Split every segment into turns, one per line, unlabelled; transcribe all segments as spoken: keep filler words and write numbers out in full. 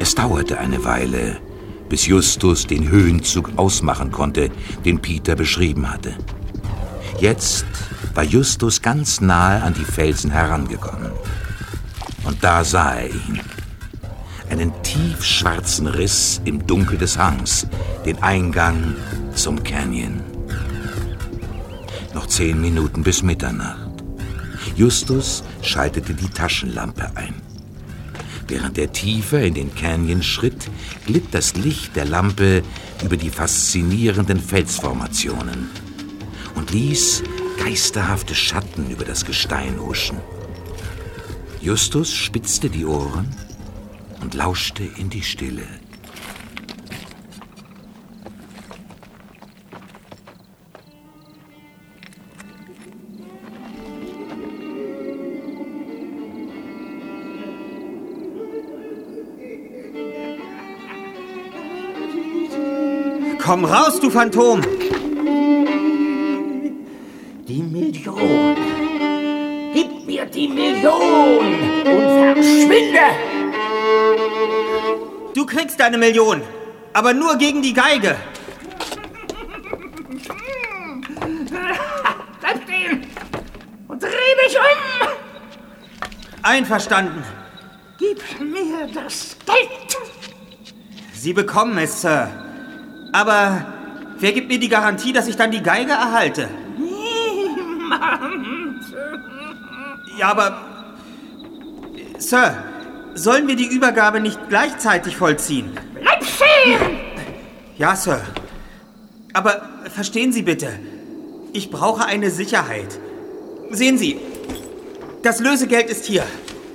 Es dauerte eine Weile, bis Justus den Höhenzug ausmachen konnte, den Peter beschrieben hatte. Jetzt war Justus ganz nahe an die Felsen herangekommen. Und da sah er ihn. Einen tiefschwarzen Riss im Dunkel des Hangs, den Eingang zum Canyon. Noch zehn Minuten bis Mitternacht. Justus schaltete die Taschenlampe ein. Während er tiefer in den Canyon schritt, glitt das Licht der Lampe über die faszinierenden Felsformationen und ließ geisterhafte Schatten über das Gestein huschen. Justus spitzte die Ohren und lauschte in die Stille.
Komm raus, du Phantom!
Die Million! Gib mir die Million und verschwinde!
Du kriegst deine Million, aber nur gegen die Geige.
Bleib stehen und dreh dich um!
Einverstanden.
Gib mir das Geld!
Sie bekommen es, Sir. Aber wer gibt mir die Garantie, dass ich dann die Geige erhalte?
Niemand!
Ja, aber... Sir, sollen wir die Übergabe nicht gleichzeitig vollziehen?
Bleib stehen!
Ja, Sir. Aber verstehen Sie bitte, ich brauche eine Sicherheit. Sehen Sie, das Lösegeld ist hier.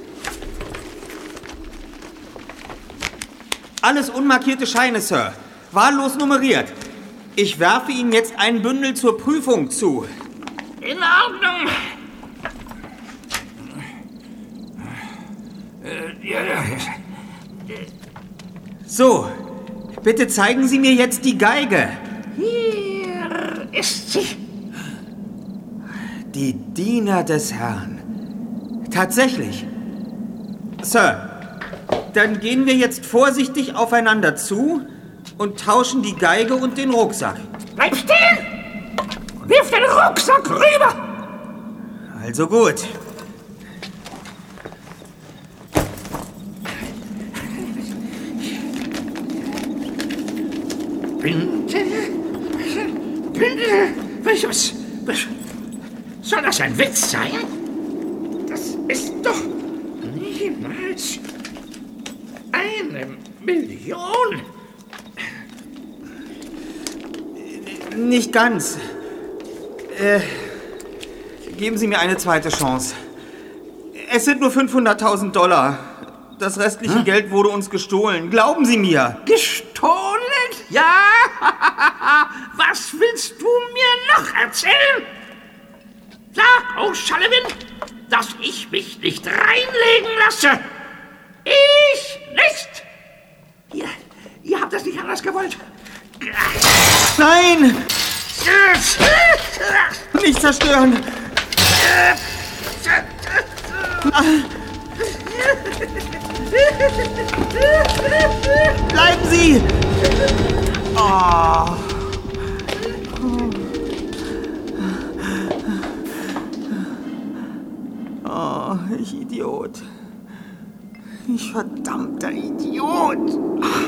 Alles unmarkierte Scheine, Sir. Wahllos nummeriert. Ich werfe Ihnen jetzt ein Bündel zur Prüfung zu.
In Ordnung.
So, bitte zeigen Sie mir jetzt die Geige.
Hier ist sie.
Die Diener des Herrn. Tatsächlich. Sir, dann gehen wir jetzt vorsichtig aufeinander zu und tauschen die Geige und den Rucksack.
Bleib stehen! Wirf den Rucksack rüber!
Also gut.
Binde? Binde? Was, was, was? Soll das ein Witz sein? Das ist doch niemals eine Million.
Nicht ganz. Äh, geben Sie mir eine zweite Chance. Es sind nur fünfhunderttausend Dollar. Das restliche hm? Geld wurde uns gestohlen. Glauben Sie mir.
Gestohlen? Ja? Was willst du mir noch erzählen? Sag, O'Sullivan, dass ich mich nicht reinlegen lasse. Ich nicht. Ihr, ihr habt das nicht anders gewollt.
Nein! Nicht zerstören! Bleiben Sie! Oh. Oh, ich Idiot. Ich verdammter Idiot.